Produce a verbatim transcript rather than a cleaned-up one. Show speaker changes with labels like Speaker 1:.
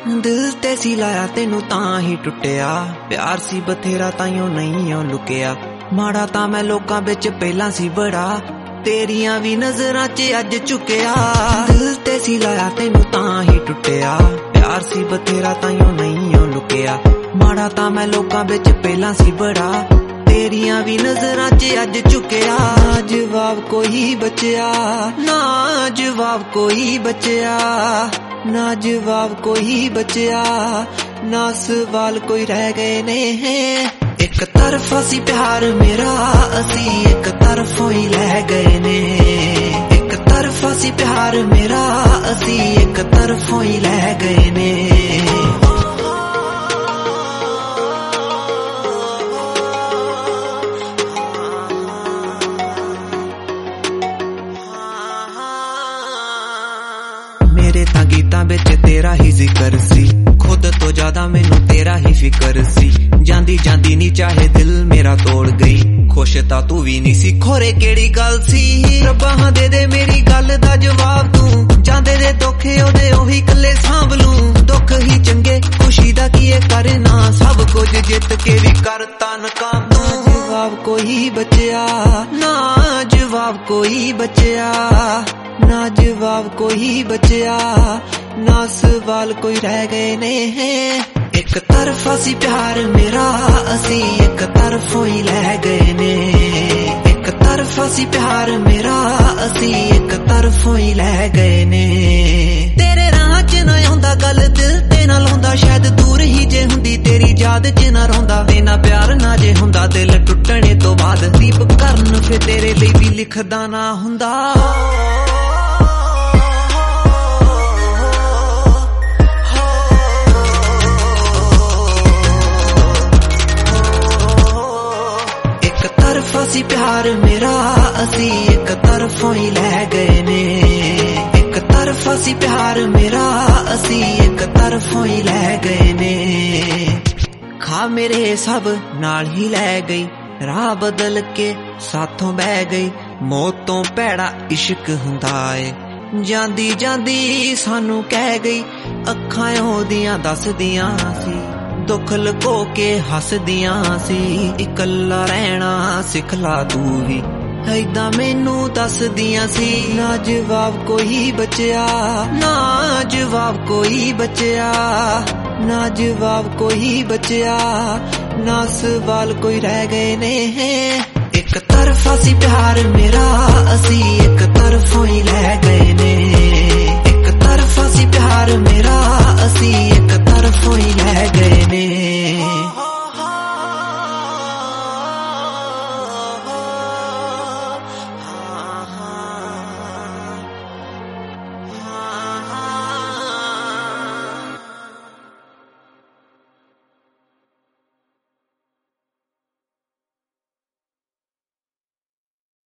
Speaker 1: दिल ते सी लाया तेनू तां ही टुटिया, प्यार सी बथेरा ताइयों नहीं ओ लुकिया। माड़ा तां मैं लोकां बिच पहलां सी बड़ा, तेरियां भी नजरां च अज झुकिया। दिल ते सी लाया तेनू तां ही टुटिया, प्यार सी बथेरा ताइयों नहीं ओ लुकिया। माड़ा तां मैं लोकां बिच पहलां सी बड़ा, तेरियां भी नजरां च अज झुकिया। ना जवाब कोई बचया, ना जवाब कोई बचया, ना जवाब कोई बचया, ना सवाल कोई रह गए ने। एक तरफा सी प्यार मेरा, असी एक तरफों ही लै गए ने। एक तरफा सी प्यार मेरा, असी एक तरफों ही लै गए ने। मेरे तां गीतां बिच तेरा ही जिक्र सी, खुद तो ज्यादा मैनू तेरा ही फिकर सी। जांदी जांदी नी चाहे दिल मेरा तोड़ गई, खुश तां तू भी नी सी, खोरे केड़ी गल सी। रब्बा दे दे मेरी गल दा जवाब तू, जांदे दे दुखे ओदे ओही कल्ले सांभ लूं। दुख ही चंगे खुशी दा की करना, सब कुछ जित के भी करता नकाम तू। जवाब कोई बचया, ना जवाब कोई बचया, ना जवाब कोई बचया, ना सवाल कोई रह गए ने। एक तरफा सी प्यार मेरा, असी एक तरफों ही लै गए ने। एक तरफा सी प्यार मेरा, असी एक तरफों ही लै गए ने। तेरे राह च ना आउंदा गल दिल ते ना लाउंदा, शायद दूर ही जे हुंदी तेरी याद च ना रौंदा। तेना प्यार ना जे हुंदा दिल टुटने तो बाद, दीप करन फिर तेरे लिए भी लिखदा ना हुंदा। तरफा सी प्यार मेरा, असी एक तरफों ही लै गए ने। एक तरफा सी प्यार मेरा, असी एक तरफों ही लै गए ने। खा मेरे सब नाल ही लै गई, राह बदल के साथों बह गई। मौत तो भैड़ा इश्क हुंदा ए, जांदी जांदी सानू कह गई। अखां ओदियां दसदियां सी, दुख लुको के हसदियां सी। इकल्ला रहना सिखला तू ही, ऐदां मैनू दसदियां सी। ना जवाब कोई बचया, ना जवाब कोई बचया, ना जवाब कोई बचया, ना सवाल कोई रह गए ने। एक तरफा सी प्यार मेरा, असी एक तरफों ही लै गए।